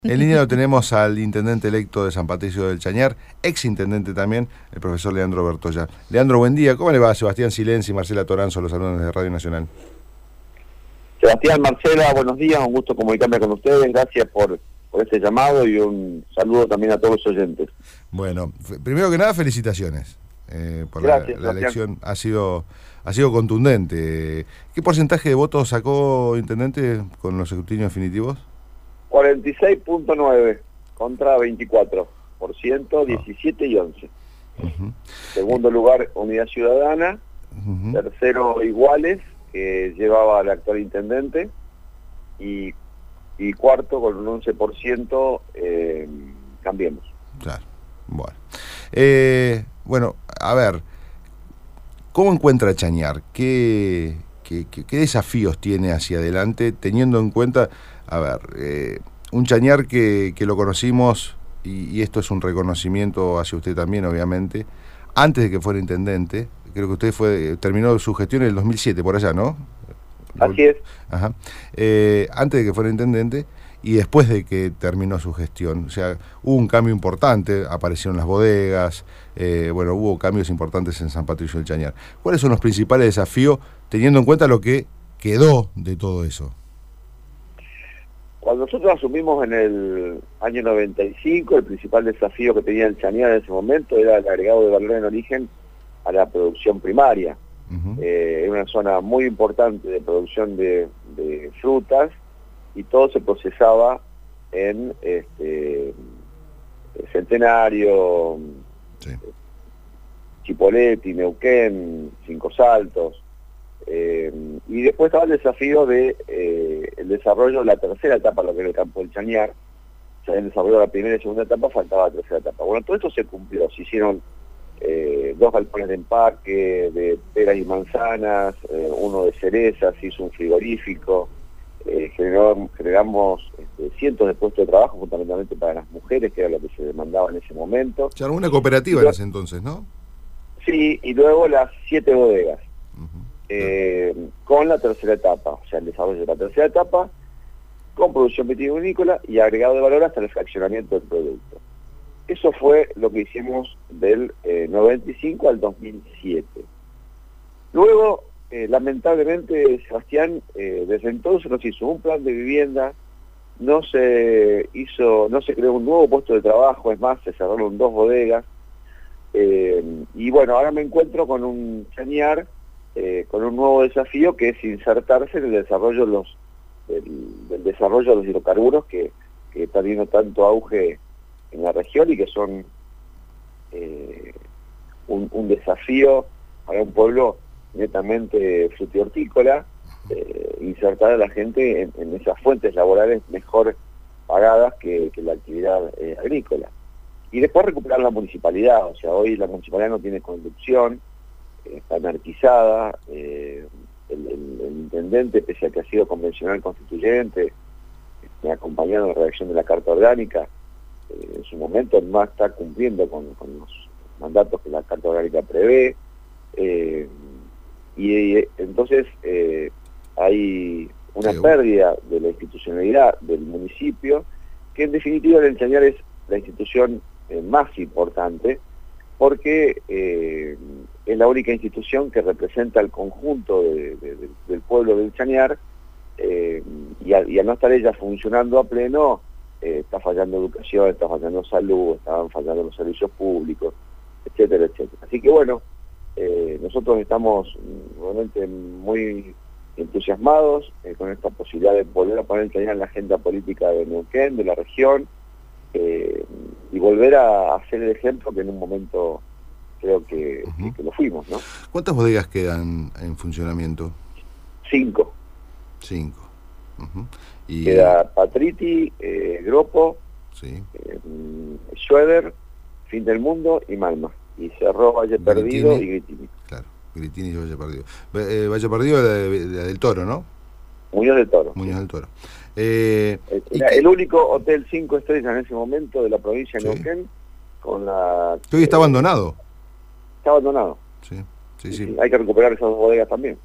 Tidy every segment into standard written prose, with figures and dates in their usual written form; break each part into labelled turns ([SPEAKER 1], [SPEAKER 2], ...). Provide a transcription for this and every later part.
[SPEAKER 1] En línea lo tenemos al intendente electo de San Patricio del Chañar, ex intendente también, el profesor Leandro Bertolla. Leandro, buen día. ¿Cómo le va? Sebastián Silenzi y Marcela Toranzo, los alumnos de Radio Nacional.
[SPEAKER 2] Sebastián, Marcela, buenos días, un gusto comunicarme con ustedes, gracias por este llamado y un saludo también a todos los oyentes.
[SPEAKER 1] Bueno, primero que nada, felicitaciones por
[SPEAKER 2] Gracias,
[SPEAKER 1] la elección, ha sido contundente. ¿Qué porcentaje de votos sacó, intendente, con los escrutinios definitivos?
[SPEAKER 2] 46.9 contra 24%, 17 y 11. Segundo lugar, Unidad Ciudadana. Tercero, Iguales, que llevaba al actual intendente. Y cuarto, con un 11%, Cambiemos.
[SPEAKER 1] Claro, bueno. Bueno, a ver, ¿cómo encuentra Chañar? ¿Qué desafíos tiene hacia adelante, teniendo en cuenta, a ver, un Chañar que lo conocimos, y esto es un reconocimiento hacia usted también, obviamente, antes de que fuera intendente? Creo que usted terminó su gestión en el 2007, por allá, ¿no?
[SPEAKER 2] Así es.
[SPEAKER 1] Ajá. Antes de que fuera intendente y después de que terminó su gestión, o sea, hubo un cambio importante, aparecieron las bodegas, bueno, hubo cambios importantes en San Patricio del Chañar. ¿Cuáles son los principales desafíos, teniendo en cuenta lo que quedó de todo eso?
[SPEAKER 2] Cuando nosotros asumimos en el año 95, el principal desafío que tenía el Chañar en ese momento era el agregado de valor en origen a la producción primaria. Era una zona muy importante de producción de frutas y todo se procesaba en Centenario,
[SPEAKER 1] Sí.
[SPEAKER 2] Chipoleti, Neuquén, Cinco Saltos, y después estaba el desafío de el desarrollo de la tercera etapa, lo que era el campo del Chañar. O sea, el desarrollo de la primera y segunda etapa, faltaba la tercera etapa. Bueno, todo esto se cumplió, se hicieron 2 galpones de empaque, de peras y manzanas, uno de cerezas, se hizo un frigorífico, generamos cientos de puestos de trabajo, fundamentalmente para las mujeres, que era lo que se demandaba en ese momento.
[SPEAKER 1] O sea, una cooperativa en ese entonces, ¿no?
[SPEAKER 2] Sí, y luego las 7 bodegas, con la tercera etapa, o sea, el desarrollo de la tercera etapa, con producción vitivinícola y agregado de valor hasta el fraccionamiento del producto. Eso fue lo que hicimos del 95 al 2007. Luego, lamentablemente, Sebastián, desde entonces no se hizo un plan de vivienda, no se creó un nuevo puesto de trabajo, es más, se cerraron 2 bodegas, y bueno, ahora me encuentro con un Chañar, con un nuevo desafío, que es insertarse en el desarrollo del desarrollo de los hidrocarburos, que está teniendo tanto auge en la región y que son un desafío para un pueblo netamente frutihortícola, insertar a la gente en esas fuentes laborales mejor pagadas que la actividad agrícola. Y después recuperar la municipalidad, o sea, hoy la municipalidad no tiene conducción, está anarquizada, el intendente, pese a que ha sido convencional constituyente, me ha acompañado en la redacción de la Carta Orgánica, en su momento no está cumpliendo con los mandatos que la Carta Orgánica prevé, y entonces hay una pérdida de la institucionalidad del municipio, que en definitiva el Chañar es la institución más importante, porque es la única institución que representa el conjunto del pueblo del Chañar, y al no estar ella funcionando a pleno, está fallando educación, está fallando salud, estaban fallando los servicios públicos, etcétera, etcétera. Así que bueno, nosotros estamos realmente muy entusiasmados con esta posibilidad de volver a poner el Chañar en la agenda política de Neuquén, de la región, y volver a hacer el ejemplo que en un momento creo que lo fuimos, ¿no?
[SPEAKER 1] ¿Cuántas bodegas quedan en funcionamiento?
[SPEAKER 2] 5.
[SPEAKER 1] 5. Y
[SPEAKER 2] queda Patriti, Gropo,
[SPEAKER 1] sí,
[SPEAKER 2] Schroeder, Fin del Mundo y Malma. Y cerró Valle Perdido y Gritini.
[SPEAKER 1] Claro, Gritini y Valle Perdido. Valle Perdido es la del Toro, ¿no?
[SPEAKER 2] Muñoz del Toro.
[SPEAKER 1] Muñoz del Toro.
[SPEAKER 2] Era el único hotel 5 estrellas en ese momento de la provincia de Neuquén, con la...
[SPEAKER 1] Que hoy está abandonado.
[SPEAKER 2] Está abandonado.
[SPEAKER 1] Sí.
[SPEAKER 2] Hay que recuperar esas 2 bodegas también.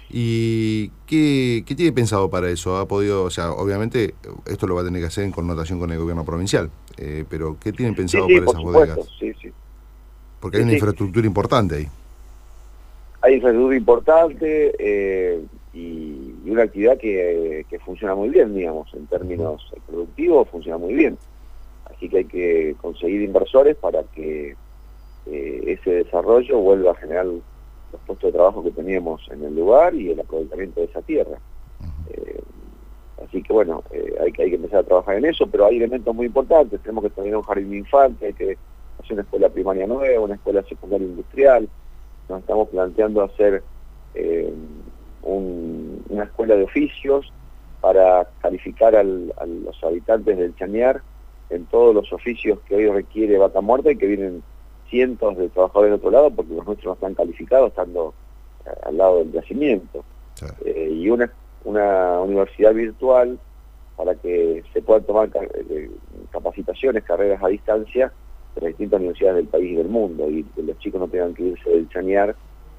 [SPEAKER 1] ¿Y qué tiene pensado para eso? ¿Ha podido, o sea, obviamente esto lo va a tener que hacer en connotación con el gobierno provincial, pero ¿qué tienen
[SPEAKER 2] Sí,
[SPEAKER 1] pensado
[SPEAKER 2] sí,
[SPEAKER 1] para
[SPEAKER 2] por
[SPEAKER 1] esas
[SPEAKER 2] supuesto,
[SPEAKER 1] bodegas?
[SPEAKER 2] sí, sí.
[SPEAKER 1] Porque hay
[SPEAKER 2] Sí,
[SPEAKER 1] una
[SPEAKER 2] sí.
[SPEAKER 1] infraestructura importante ahí.
[SPEAKER 2] Hay infraestructura importante y una actividad que funciona muy bien, digamos, en términos productivos, funciona muy bien. Así que hay que conseguir inversores para que ese desarrollo vuelva a generar los puestos de trabajo que teníamos en el lugar y el aprovechamiento de esa tierra. Eh, Así que bueno, hay que empezar a trabajar en eso, pero hay elementos muy importantes. Tenemos que tener un jardín de infantes, hay que hacer una escuela primaria nueva, una escuela secundaria industrial. Nos estamos planteando hacer eh, una escuela de oficios para calificar a los habitantes del Chañar en todos los oficios que hoy requiere Vaca Muerta y que vienen cientos de trabajadores de otro lado porque los nuestros no están calificados estando al lado del yacimiento.
[SPEAKER 1] Sí.
[SPEAKER 2] Y una universidad virtual para que se puedan tomar capacitaciones, carreras a distancia de las distintas universidades del país y del mundo, y que los chicos no tengan que irse del Chañar,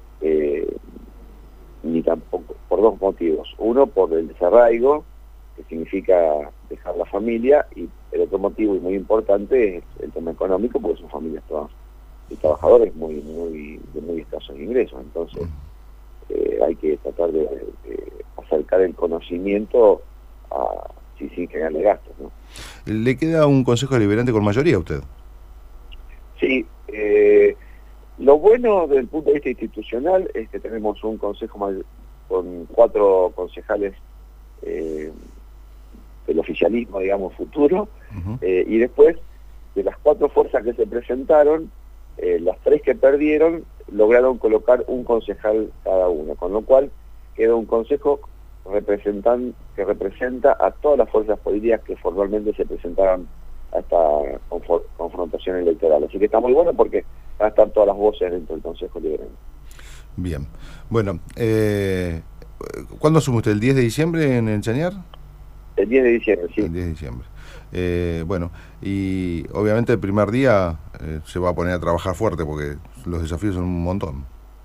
[SPEAKER 2] ni tampoco, por dos motivos. Uno, por el desarraigo, que significa dejar la familia, y el otro motivo, y muy importante, es el tema económico, porque son familias todas de trabajadores de muy escasos ingresos. Entonces, hay que tratar de acercar el conocimiento sin generarle gastos, ¿no?
[SPEAKER 1] ¿Le queda un consejo deliberante con mayoría a usted?
[SPEAKER 2] Sí, lo bueno desde el punto de vista institucional es que tenemos un consejo con 4 concejales del oficialismo, digamos, futuro, y después de las 4 fuerzas que se presentaron, las 3 que perdieron lograron colocar un concejal cada uno, con lo cual queda un consejo que representa a todas las fuerzas políticas que formalmente se presentaron a esta confrontación electoral. Así que está muy bueno porque van a estar todas las voces dentro del Consejo Liberal.
[SPEAKER 1] Bien. Bueno, ¿cuándo asume usted? ¿El 10 de diciembre en el Chañar?
[SPEAKER 2] El 10 de diciembre, sí.
[SPEAKER 1] El 10 de diciembre. Bueno, y obviamente el primer día se va a poner a trabajar fuerte porque los desafíos son un montón.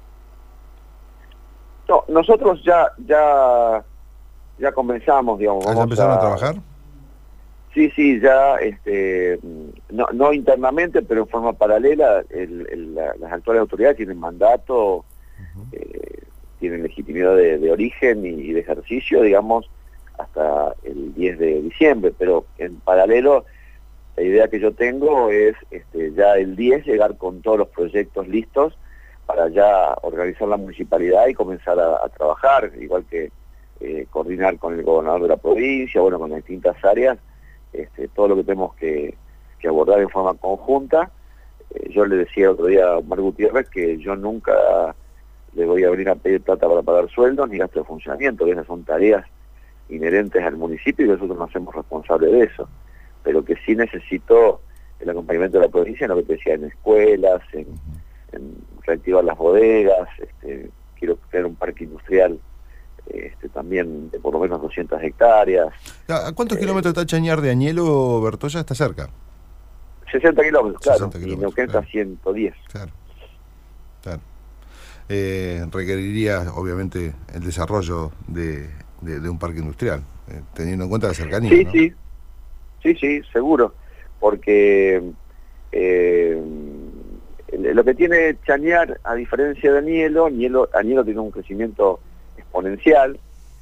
[SPEAKER 2] No, nosotros ya comenzamos, digamos.
[SPEAKER 1] ¿Ya empezaron a trabajar?
[SPEAKER 2] Sí, ya, no internamente, pero en forma paralela. Las actuales autoridades tienen mandato, tienen legitimidad de origen y de ejercicio, digamos, hasta el 10 de diciembre, pero en paralelo la idea que yo tengo es ya el 10 llegar con todos los proyectos listos para ya organizar la municipalidad y comenzar a trabajar, igual que coordinar con el gobernador de la provincia, bueno, con las distintas áreas, todo lo que tenemos que abordar en forma conjunta. Yo le decía el otro día a Omar Gutiérrez que yo nunca le voy a venir a pedir plata para pagar sueldos ni gastos de funcionamiento, que esas son tareas inherentes al municipio y nosotros nos hacemos responsables de eso, pero que sí necesito el acompañamiento de la provincia en lo que te decía, en escuelas, en reactivar las bodegas, quiero crear un parque industrial también de por lo menos 200 hectáreas.
[SPEAKER 1] ¿A cuántos kilómetros está Chañar de Añelo, Bertolla? Está cerca.
[SPEAKER 2] 60 kilómetros, claro,
[SPEAKER 1] 60
[SPEAKER 2] y
[SPEAKER 1] kilómetros,
[SPEAKER 2] Neuquén está a 110.
[SPEAKER 1] Claro. Requeriría, obviamente, el desarrollo de un parque industrial, teniendo en cuenta la cercanía,
[SPEAKER 2] Sí,
[SPEAKER 1] ¿no?
[SPEAKER 2] sí, seguro, porque lo que tiene Chañar, a diferencia de Añelo tiene un crecimiento exponencial,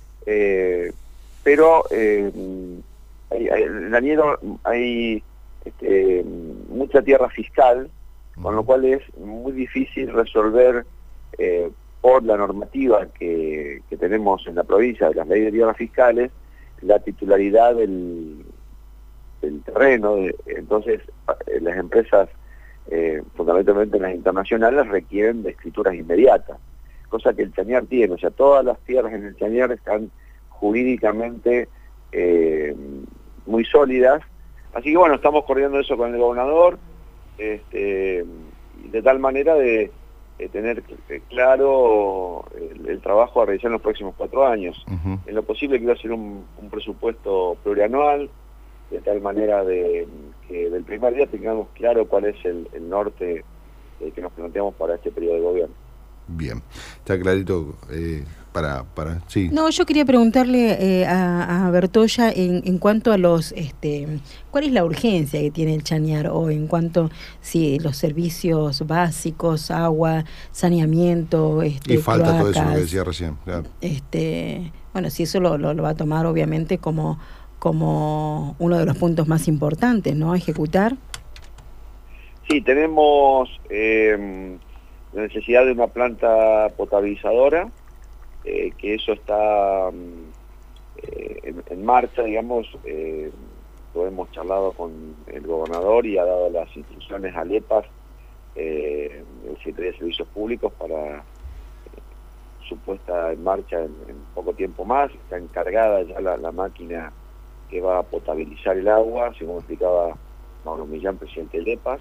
[SPEAKER 2] pero en Añelo hay mucha tierra fiscal, con lo cual es muy difícil resolver por la normativa que tenemos en la provincia de las leyes de tierras fiscales la titularidad del terreno. Entonces las empresas, fundamentalmente las internacionales, requieren de escrituras inmediatas, cosa que el Chañar tiene. O sea, todas las tierras en el Chañar están jurídicamente muy sólidas. Así que bueno, estamos coordinando eso con el gobernador, de tal manera de tener claro el trabajo a realizar en los próximos 4 años. En lo posible quiero hacer un presupuesto plurianual, de tal manera de que del primer día tengamos claro cuál es el norte que nos planteamos para este periodo de gobierno.
[SPEAKER 1] Bien, está clarito sí.
[SPEAKER 3] No, yo quería preguntarle a Bertolla en cuanto a los, ¿cuál es la urgencia que tiene el Chañar hoy en cuanto si los servicios básicos, agua, saneamiento,
[SPEAKER 1] Y falta
[SPEAKER 3] cloacas,
[SPEAKER 1] todo eso lo que decía recién. Claro.
[SPEAKER 3] Bueno, si eso lo va a tomar obviamente como uno de los puntos más importantes, ¿no? A ejecutar.
[SPEAKER 2] Sí, tenemos la necesidad de una planta potabilizadora, que eso está en marcha, digamos. Lo hemos charlado con el gobernador y ha dado las instrucciones a LEPAS, el Secretaría de Servicios Públicos, para su puesta en marcha en poco tiempo más. Está encargada ya la máquina que va a potabilizar el agua, según explicaba Mauro Millán, presidente de LEPAS.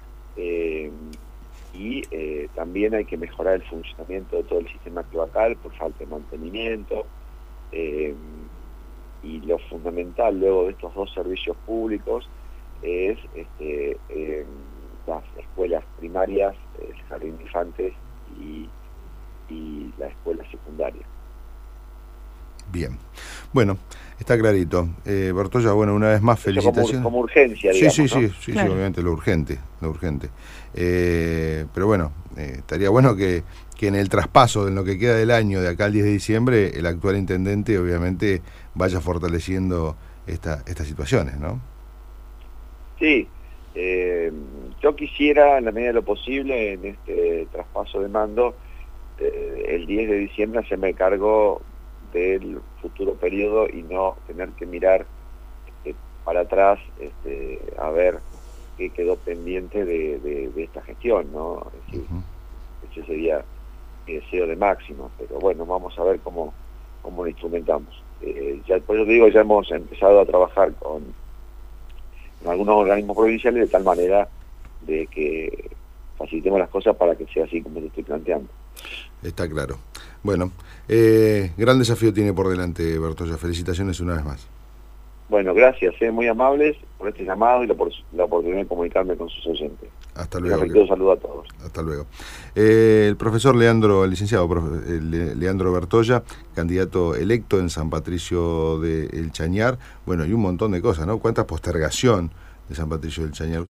[SPEAKER 2] También hay que mejorar el funcionamiento de todo el sistema cloacal por falta de mantenimiento, y lo fundamental luego de estos dos servicios públicos es las escuelas primarias, el jardín de infantes y la escuela secundaria.
[SPEAKER 1] Bien, bueno, está clarito. Bertolla, bueno, una vez más felicitaciones.
[SPEAKER 2] Como urgencia, digamos,
[SPEAKER 1] Sí,
[SPEAKER 2] ¿no?
[SPEAKER 1] sí, obviamente, lo urgente. Pero bueno, estaría bueno que en el traspaso de lo que queda del año, de acá al 10 de diciembre, el actual intendente obviamente vaya fortaleciendo estas situaciones, ¿no?
[SPEAKER 2] Sí, yo quisiera, en la medida de lo posible, en este traspaso de mando, el 10 de diciembre hacerme cargo del futuro periodo y no tener que mirar para atrás a ver qué quedó pendiente de esta gestión, ¿no? Es decir, ese sería mi deseo de máximo, pero bueno, vamos a ver cómo lo instrumentamos. Ya, por eso digo, ya hemos empezado a trabajar con algunos organismos provinciales de tal manera de que facilitemos las cosas para que sea así como lo estoy planteando.
[SPEAKER 1] Está claro. Bueno, gran desafío tiene por delante, Bertolla. Felicitaciones una vez más.
[SPEAKER 2] Bueno, gracias, muy amables por este llamado y la oportunidad de comunicarme con sus oyentes.
[SPEAKER 1] Hasta luego.
[SPEAKER 2] Un saludo a todos.
[SPEAKER 1] Hasta luego. El profesor Leandro, el licenciado Leandro Bertolla, candidato electo en San Patricio del Chañar. Bueno, y un montón de cosas, ¿no? ¿Cuánta postergación de San Patricio del Chañar?